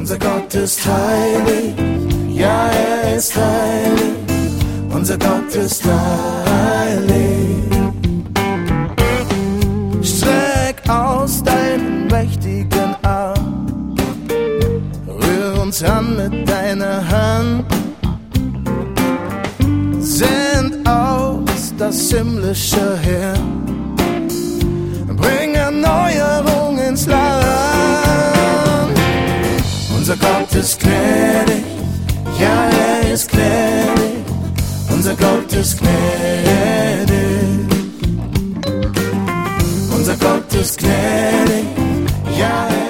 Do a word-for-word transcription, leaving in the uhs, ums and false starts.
Unser Gott ist heilig, ja, er ist heilig. Unser Gott ist heilig. Streck aus deinen mächtigen Arm, rühr uns an mit deiner Hand. Send aus das himmlische Heer, bring Erneuerung ins Land. Unser Gott ist gnädig, ja, er ist gnädig. Unser Gott ist gnädig. Unser Gott ist gnädig, ja, er